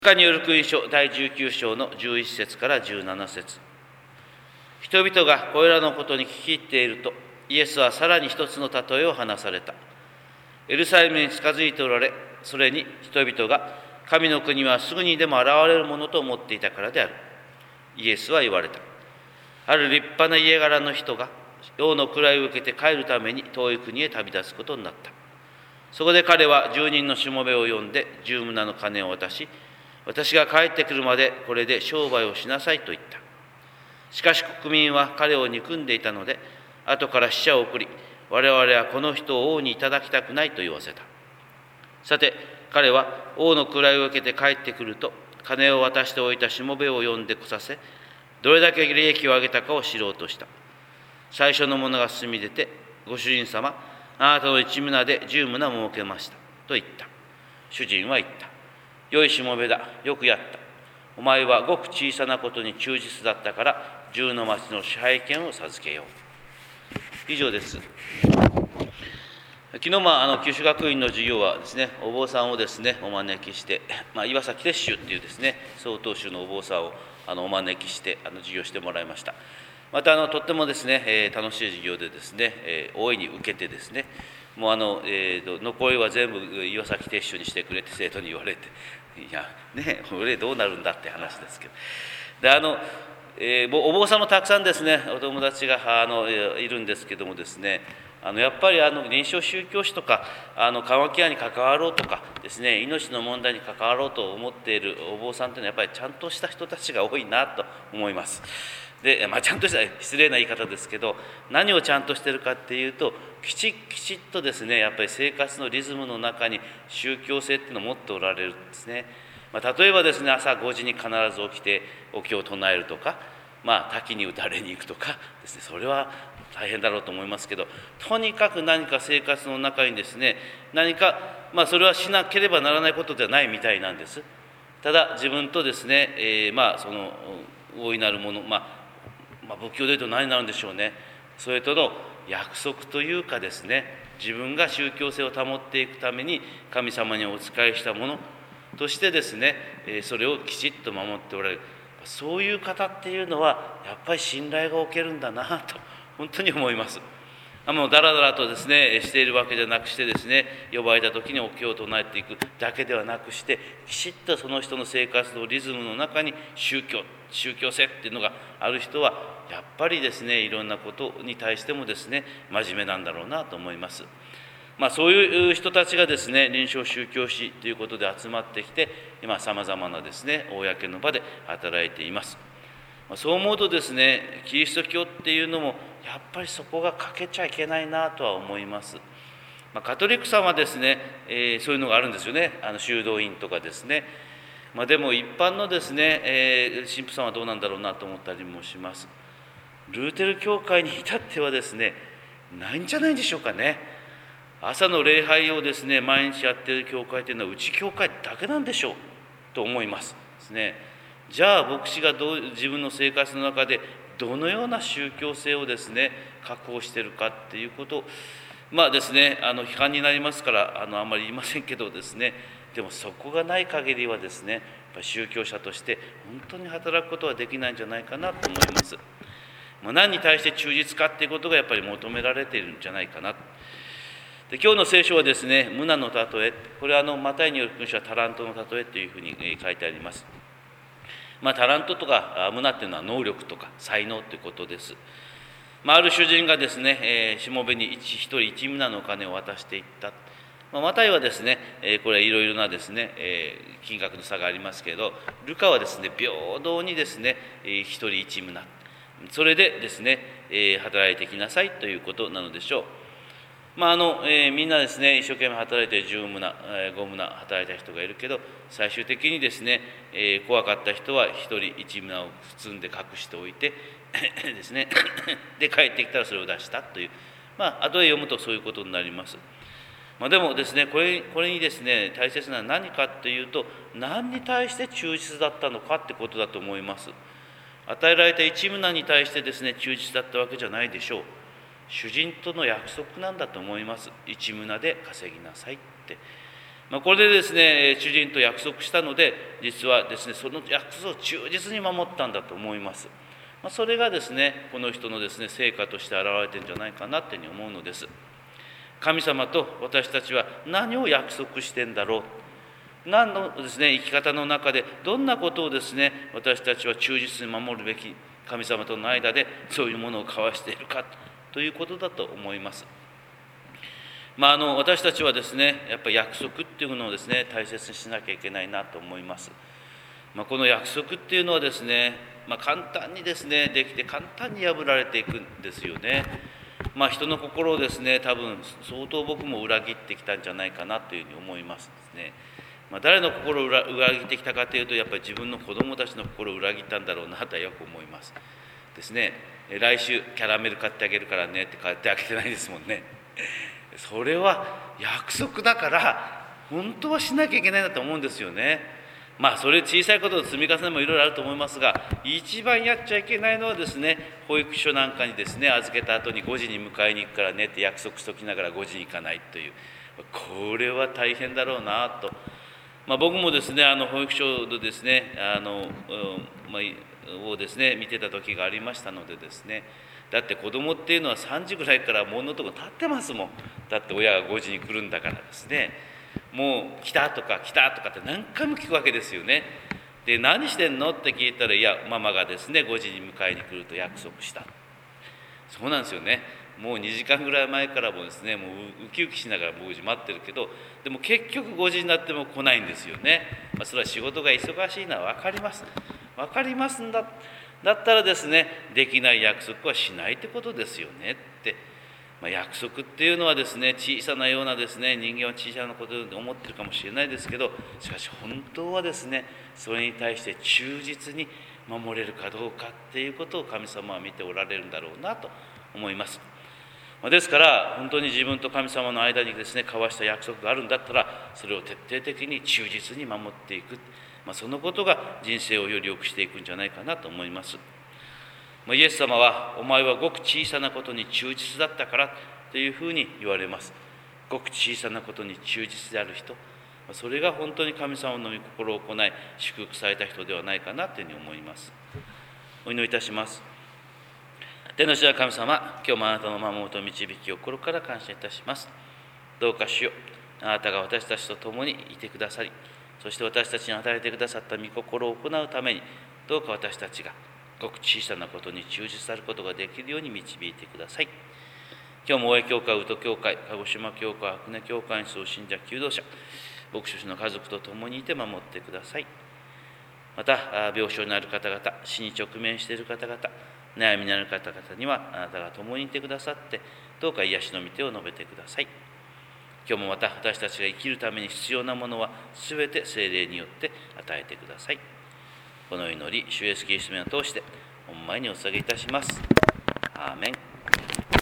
ルカによる福音書第19章の11節から17節。人々がこれらのことに聞き入っていると、イエスはさらに一つの例えを話された。エルサレムに近づいておられ、それに人々が神の国はすぐにでも現れるものと思っていたからである。イエスは言われた。ある立派な家柄の人が王の位を受けて帰るために遠い国へ旅立つことになった。そこで彼は10人のしもべを呼んで10棟の金を渡し、私が帰ってくるまでこれで商売をしなさいと言った。しかし国民は彼を憎んでいたので、後から使者を送り、我々はこの人を王にいただきたくないと言わせた。さて、彼は王の位を受けて帰ってくると、金を渡しておいたしもべを呼んで来させ、どれだけ利益を上げたかを知ろうとした。最初の者が進み出て、ご主人様、あなたの1棟で10棟儲けましたと言った。主人は言った。良いしもべだ、よくやった。お前はごく小さなことに忠実だったから、10の町の支配権を授けよう。以上です。昨日九州学院の授業はですね、お坊さんをですね、お招きして、岩崎鉄舟っていうですね、曹洞宗のお坊さんをお招きして授業してもらいました。またとってもですね、楽しい授業でですね、大いに受けてですね、もう残りは全部岩崎鉄舟にしてくれって生徒に言われて、いやね、俺どうなるんだって話ですけど、でお坊さんもたくさんですね、お友達がいるんですけどもですね、やっぱり臨床宗教史とか緩和ケアに関わろうとかですね、命の問題に関わろうと思っているお坊さんというのはやっぱりちゃんとした人たちが多いなと思います。で、ちゃんとした失礼な言い方ですけど、何をちゃんとしてるかっていうと、きちっとですね、やっぱり生活のリズムの中に宗教性っていうのを持っておられるんですね。例えばですね、朝5時に必ず起きてお経を唱えるとか、滝に打たれに行くとかですね、それは大変だろうと思いますけど、とにかく何か生活の中にですね、何かそれはしなければならないことではないみたいなんです。ただ自分とですね、その大いなるもの、仏教でいうと何になるんでしょうね。それとの約束というかですね、自分が宗教性を保っていくために神様にお仕えしたものとしてですね、それをきちっと守っておられる、そういう方っていうのはやっぱり信頼がおけるんだなと本当に思います。もうだらだらとですねしているわけじゃなくしてですね、呼ばれた時にお経を唱えていくだけではなくして、きちっとその人の生活のリズムの中に宗教性っていうのがある人はやっぱりですね、いろんなことに対してもですね真面目なんだろうなと思います。そういう人たちがですね、臨床宗教史ということで集まってきて、今さまざまなですね公の場で働いています。そう思うとですね、キリスト教っていうのもやっぱりそこが欠けちゃいけないなとは思います。カトリックさんはですね、そういうのがあるんですよね。修道院とかですね。でも一般のですね、神父さんはどうなんだろうなと思ったりもします。ルーテル教会に至ってはですね、ないんじゃないでしょうかね。朝の礼拝をですね毎日やっている教会というのはうち教会だけなんでしょうと思いますですね。じゃあ牧師が自分の生活の中でどのような宗教性をですね確保しているかっていうことですね、批判になりますからあんまり言いませんけどですね、でもそこがない限りはですね、やっぱり宗教者として本当に働くことはできないんじゃないかなと思います。何に対して忠実かっていうことがやっぱり求められているんじゃないかな。で今日の聖書はですね、ムナの例え、これはマタイによる福音書はタラントの例えというふうに書いてあります。タラントとかムナっていうのは能力とか才能ということです。ある主人がですね、しもべに一人1ムナのお金を渡していった。マタイはですね、これいろいろなですね、金額の差がありますけれど、ルカはですね、平等にですね、一人1ムナ、それでですね、働いてきなさいということなのでしょう。みんなですね一生懸命働いて10棟5棟働いた人がいるけど、最終的にですね、怖かった人は1人1棟を包んで隠しておいてですねで帰ってきたらそれを出したという、後で読むとそういうことになります。でもですねこれにですね大切なのは何かというと、何に対して忠実だったのかってことだと思います。与えられた1棟に対してですね忠実だったわけじゃないでしょう。主人との約束なんだと思います。1棟で稼ぎなさいって。 これでですね、主人と約束したので、実はですね、その約束を忠実に守ったんだと思います。それがですね、この人のですね、成果として現れてるんじゃないかなというふうに思うのです。神様と私たちは何を約束してんだろう。何のですね、生き方の中でどんなことをですね、私たちは忠実に守るべき、神様との間でそういうものを交わしているかということだと思います。私たちはですね、やっぱり約束っていうものをですね、大切にしなきゃいけないなと思います。この約束っていうのはですね、簡単にですね、できて簡単に破られていくんですよね。人の心をですね、多分相当僕も裏切ってきたんじゃないかなというふうに思いますですね。誰の心を裏切ってきたかというと、やっぱり自分の子供たちの心を裏切ったんだろうなとはよく思いますですね。来週キャラメル買ってあげるからねって買ってあげてないですもんね。それは約束だから本当はしなきゃいけないなと思うんですよね。それ小さいことの積み重ねもいろいろあると思いますが、一番やっちゃいけないのはですね、保育所なんかにですね、預けた後に5時に迎えに行くからねって約束しときながら5時に行かないという、これは大変だろうなと。僕もですね、保育所でですね、をですね、見てた時がありましたのでですね、だって子供っていうのは3時ぐらいから門のとこ立ってますもん。だって親が5時に来るんだからですね、もう来たとか来たとかって何回も聞くわけですよね。で、何してんのって聞いたら、いや、ママがですね5時に迎えに来ると約束した。そうなんですよね。もう2時間ぐらい前からもですね、もうウキウキしながら5時待ってるけど、でも結局5時になっても来ないんですよね。それは仕事が忙しいのは分かります。分かりますんだ。だったらですね、できない約束はしないってことですよねって。約束っていうのはですね、小さなようなですね、人間は小さなことと思ってるかもしれないですけど、しかし本当はですね、それに対して忠実に守れるかどうかっていうことを神様は見ておられるんだろうなと思います。ですから本当に自分と神様の間にですね、交わした約束があるんだったら、それを徹底的に忠実に守っていく、そのことが人生をより良くしていくんじゃないかなと思います。イエス様は、お前はごく小さなことに忠実だったからというふうに言われます。ごく小さなことに忠実である人、それが本当に神様の御心を行い祝福された人ではないかなというふうに思います。お祈りいたします。天の父なる神様、今日もあなたの守りと導きを心から感謝いたします。どうか主よ、あなたが私たちと共にいてくださり、そして私たちに与えてくださった御心を行うために、どうか私たちがごく小さなことに忠実されることができるように導いてください。今日も大江教会、宇都教会、鹿児島教会、白根教会にそう信者、求道者、牧師の家族と共にいて守ってください。また、病床にある方々、死に直面している方々、悩みになる方々にはあなたが共にいてくださって、どうか癒しの御手を述べてください。今日もまた私たちが生きるために必要なものはすべて聖霊によって与えてください。この祈り、主イエスキリストを通して御前にお捧げいたします。アーメン。